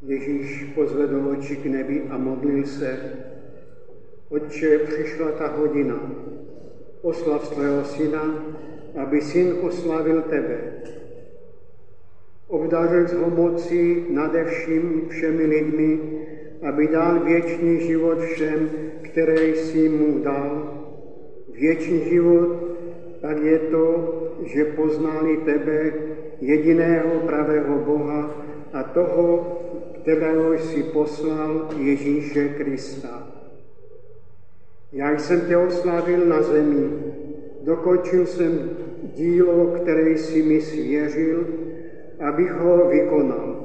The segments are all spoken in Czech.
Ježíš pozvedl oči k nebi a modlil se: Otče, přišla ta hodina. Oslav svého syna, aby syn oslavil tebe. Obdařil ho mocí nade všemi lidmi, aby dal věčný život všem, které jsi mu dal. Věčný život, tak je to, že poznali tebe, jediného pravého Boha a toho, kterého jsi poslal, Ježíše Krista. Já jsem tě oslavil na zemi, dokončil jsem dílo, které jsi mi svěřil, abych ho vykonal.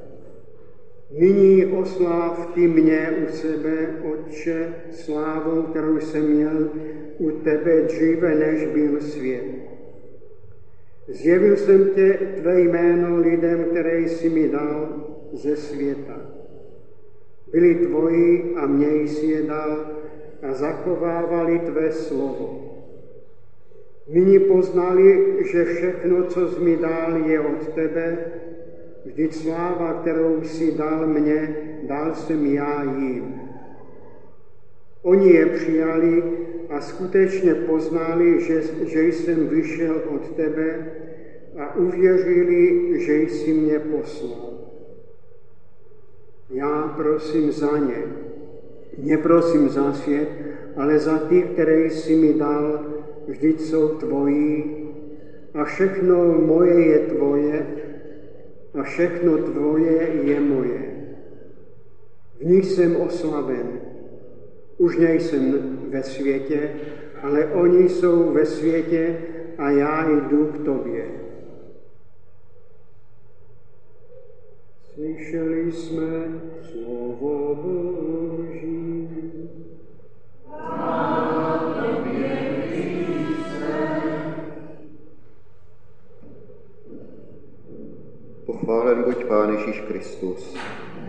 Nyní osláv ty mě u sebe, Otče, slávou, kterou jsem měl u tebe dříve, než byl svět. Zjevil jsem tvé jméno lidem, které jsi mi dal ze světa. Byli tvoji a mě jsi je dal a zachovávali tvé slovo. Nyní poznali, že všechno, co jsi mi dal, je od tebe. Vždyť sláva, kterou jsi dal mně, dal jsem já jim. Oni je přijali a skutečně poznali, že jsem vyšel od tebe a uvěřili, že jsi mě poslal. Já prosím za ně. Neprosím za svět, ale za ty, které jsi mi dal, vždyť jsou tvoji a všechno moje je tvoje a všechno tvoje je moje. V nich jsem oslaven. Už nejsem ve světě, ale oni jsou ve světě a já jdu k tobě. Slyšeli jsme slovo Boží. Pochválen buď Pán Ježíš Kristus.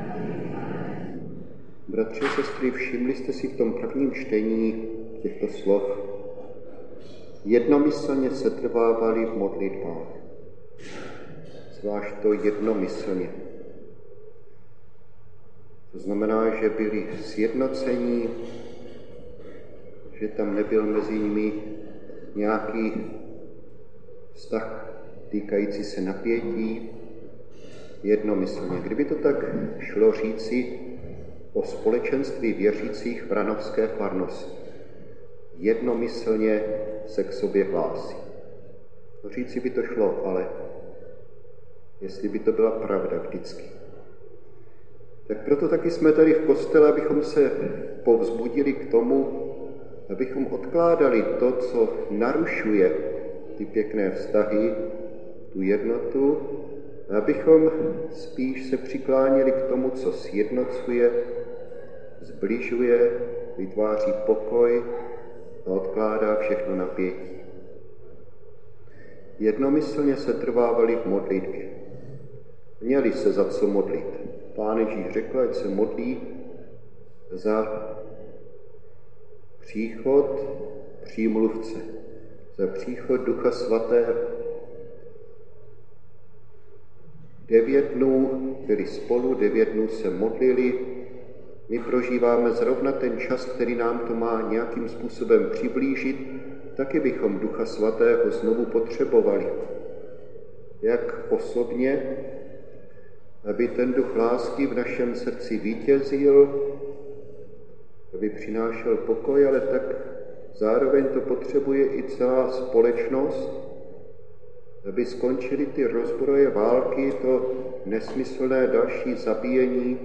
Bratři a sestry, všimli jste si v tom prvním čtení těchto slov? Jednomyslně setrvávali v modlitbách. Zvlášť to jednomyslně. To znamená, že byli sjednocení, že tam nebyl mezi nimi nějaký vztah týkající se napětí, jednomyslně. Kdyby to tak šlo říci o společenství věřících v Ranovské farnosti, jednomyslně se k sobě hlásí. No, říci by to šlo, ale jestli by to byla pravda vždycky. Tak proto taky jsme tady v kostele, abychom se povzbudili k tomu, abychom odkládali to, co narušuje ty pěkné vztahy, tu jednotu, abychom spíš se přiklánili k tomu, co sjednocuje, zbližuje, vytváří pokoj a odkládá všechno napětí. Jednomyslně se trvávali v modlitbě. Měli se za co modlit. Pán Ježíš řekl, ať se modlí za příchod přímluvce, za příchod Ducha Svatého. 9 dnů byli spolu, 9 dnů se modlili. My prožíváme zrovna ten čas, který nám to má nějakým způsobem přiblížit, taky bychom Ducha Svatého znovu potřebovali. Jak osobně, aby ten duch lásky v našem srdci vítězil, aby přinášel pokoj, ale tak zároveň to potřebuje i celá společnost, aby skončily ty rozbroje války, to nesmyslné další zabíjení,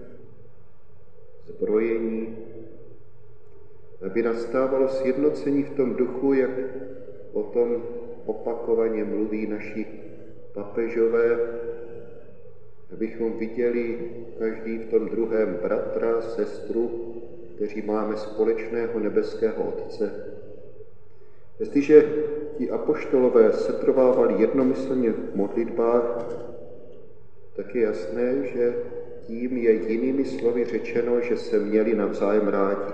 zbrojení, aby nastávalo sjednocení v tom duchu, jak o tom opakovaně mluví naši papežové, abychom viděli každý v tom druhém bratra, sestru, kteří máme společného nebeského Otce. Jestliže ti apoštolové setrvávali jednomyslně v modlitbách, tak je jasné, že tím je jinými slovy řečeno, že se měli navzájem rádi.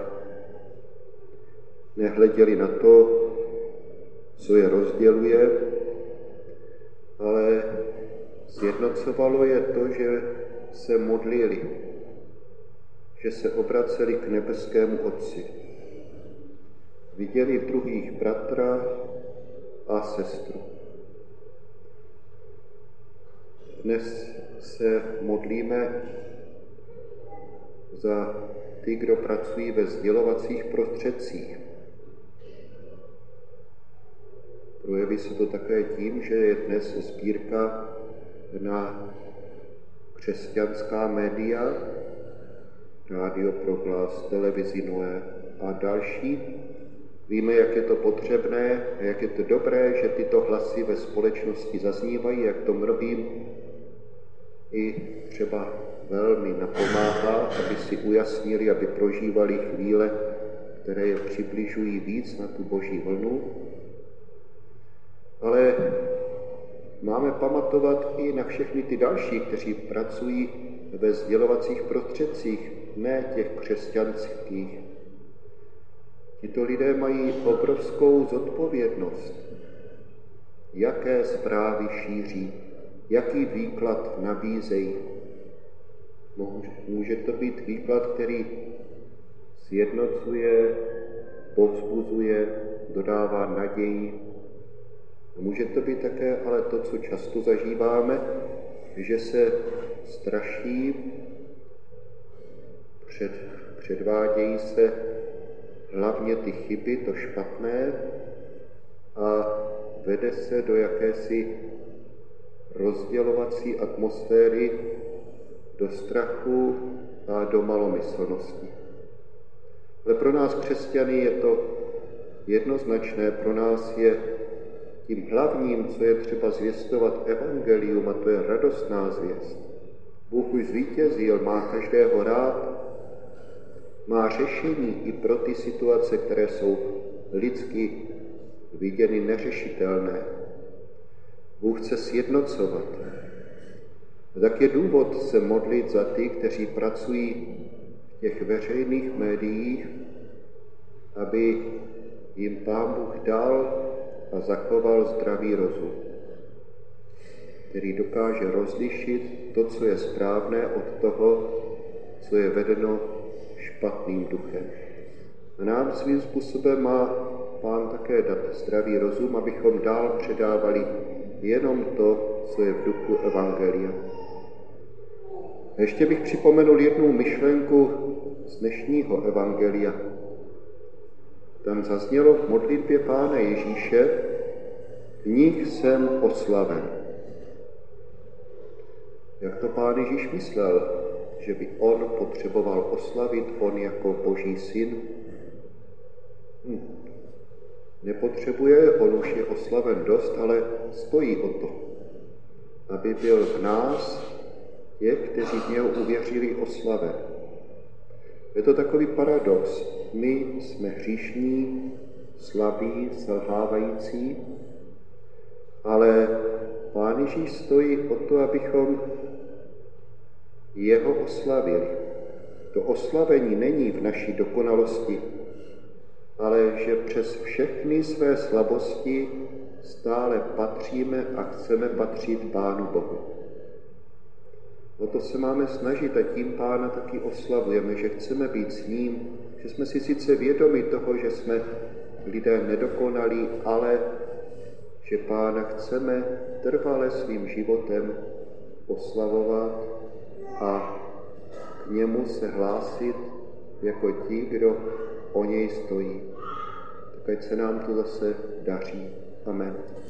Nehleděli na to, co je rozděluje, ale sjednocovalo je to, že se modlili, že se obraceli k nebeskému Otci. Viděli v druhých bratra a sestru. Dnes se modlíme za ty, kdo pracují ve sdělovacích prostředcích. Projeví se to také tím, že je dnes sbírka na křesťanská média, Rádio Proglas, televizi Noé a další. Víme, jak je to potřebné a jak je to dobré, že tyto hlasy ve společnosti zaznívají, jak to mnohým i třeba velmi napomáhá, aby si ujasnili, aby prožívali chvíle, které je přibližují víc na tu Boží vlnu. Ale máme pamatovat i na všechny ty další, kteří pracují ve sdělovacích prostředcích, ne těch křesťanských. Tito lidé mají obrovskou zodpovědnost, jaké zprávy šíří, jaký výklad nabízejí. Může to být výklad, který sjednocuje, povzbuzuje, dodává naději. Může to být také ale to, co často zažíváme, že se straší, předvádějí se hlavně ty chyby, to špatné a vede se do jakési rozdělovací atmosféry, do strachu a do malomyslnosti. Ale pro nás křesťany je to jednoznačné, pro nás je tím hlavním, co je třeba zvěstovat evangelium, a to je radostná zvěst. Bůh už zvítězil, má každého rád, má řešení i pro ty situace, které jsou lidsky viděny neřešitelné. Bůh chce sjednocovat. Tak je důvod se modlit za ty, kteří pracují v těch veřejných médiích, aby jim Pán Bůh dal a zachoval zdravý rozum, který dokáže rozlišit to, co je správné, od toho, co je vedeno špatným duchem. A nám svým způsobem má Pán také dát zdravý rozum, abychom dál předávali jenom to, co je v duchu evangelia. A ještě bych připomenul jednu myšlenku z dnešního evangelia. Tam zaznělo v modlitbě Pána Ježíše: v nich jsem oslaven. Jak to Pán Ježíš myslel, že by on potřeboval oslavit, on jako Boží syn? Nepotřebuje, on už je oslaven dost, ale stojí o to, aby byl v nás těch, kteří v něho uvěřili, oslaven. Je to takový paradox. My jsme hříšní, slabí, selhávající, ale Pán Ježíš stojí o to, abychom jeho oslavili. To oslavení není v naší dokonalosti, ale že přes všechny své slabosti stále patříme a chceme patřit Pánu Bohu. O to se máme snažit a tím Pána taky oslavujeme, že chceme být s ním, že jsme si sice vědomi toho, že jsme lidé nedokonalí, ale že Pána chceme trvale svým životem oslavovat a k němu se hlásit jako ti, kdo o něj stojí. Tak ať se nám to zase daří. Amen.